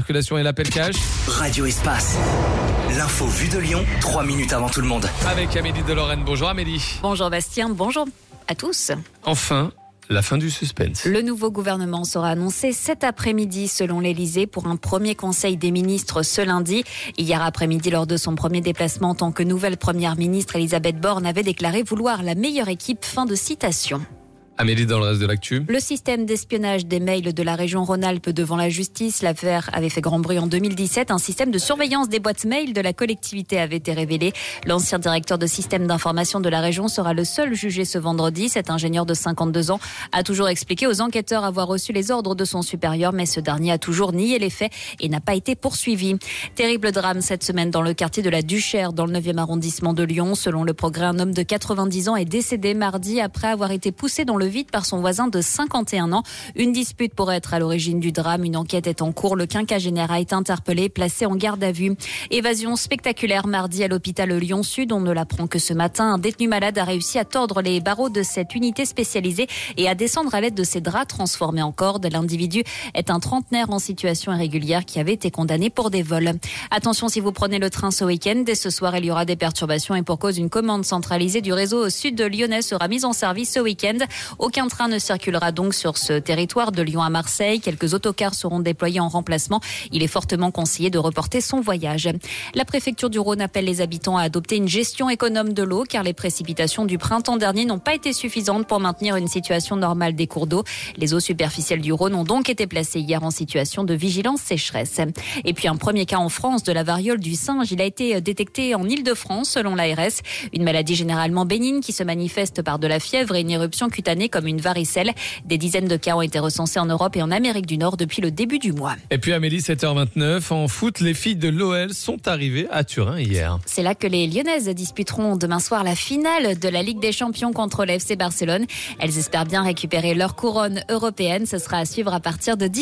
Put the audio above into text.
circulation et l'appel cash. Radio Espace. L'info vue de Lyon, 3 minutes avant tout le monde. Avec Amélie de Lorraine. Bonjour Amélie. Bonjour Bastien, bonjour à tous. Enfin, la fin du suspense. Le nouveau gouvernement sera annoncé cet après-midi selon l'Elysée pour un premier conseil des ministres ce lundi. Hier après-midi, lors de son premier déplacement en tant que nouvelle première ministre, Elisabeth Borne avait déclaré vouloir la meilleure équipe. Fin de citation. Amélie, dans le reste de l'actu. Le système d'espionnage des mails de la région Rhône-Alpes devant la justice. L'affaire avait fait grand bruit en 2017. Un système de surveillance des boîtes mail de la collectivité avait été révélé. L'ancien directeur de système d'information de la région sera le seul jugé ce vendredi. Cet ingénieur de 52 ans a toujours expliqué aux enquêteurs avoir reçu les ordres de son supérieur, mais ce dernier a toujours nié les faits et n'a pas été poursuivi. Terrible drame cette semaine dans le quartier de la Duchère, dans le 9e arrondissement de Lyon. Selon Le Progrès, un homme de 90 ans est décédé mardi après avoir été poussé dans le vide par son voisin de 51 ans. Une dispute pourrait être à l'origine du drame. Une enquête est en cours. Le quinquagénaire a été interpellé, placé en garde à vue. Évasion spectaculaire mardi à l'hôpital Lyon-Sud. On ne l'apprend que ce matin. Un détenu malade a réussi à tordre les barreaux de cette unité spécialisée et à descendre à l'aide de ses draps transformés en corde. L'individu est un trentenaire en situation irrégulière qui avait été condamné pour des vols. Attention si vous prenez le train ce week-end. Dès ce soir, il y aura des perturbations et pour cause, une commande centralisée du réseau sud lyonnais sera mise en service ce week-end. Aucun train ne circulera donc sur ce territoire de Lyon à Marseille. Quelques autocars seront déployés en remplacement. Il est fortement conseillé de reporter son voyage. La préfecture du Rhône appelle les habitants à adopter une gestion économe de l'eau car les précipitations du printemps dernier n'ont pas été suffisantes pour maintenir une situation normale des cours d'eau. Les eaux superficielles du Rhône ont donc été placées hier en situation de vigilance sécheresse. Et puis un premier cas en France de la variole du singe. Il a été détecté en Île-de-France selon l'ARS. Une maladie généralement bénigne qui se manifeste par de la fièvre et une éruption cutanée comme une varicelle. Des dizaines de cas ont été recensés en Europe et en Amérique du Nord depuis le début du mois. Et puis Amélie, 7h29, en foot, les filles de l'OL sont arrivées à Turin hier. C'est là que les Lyonnaises disputeront demain soir la finale de la Ligue des Champions contre le FC Barcelone. Elles espèrent bien récupérer leur couronne européenne. Ce sera à suivre à partir de 10h.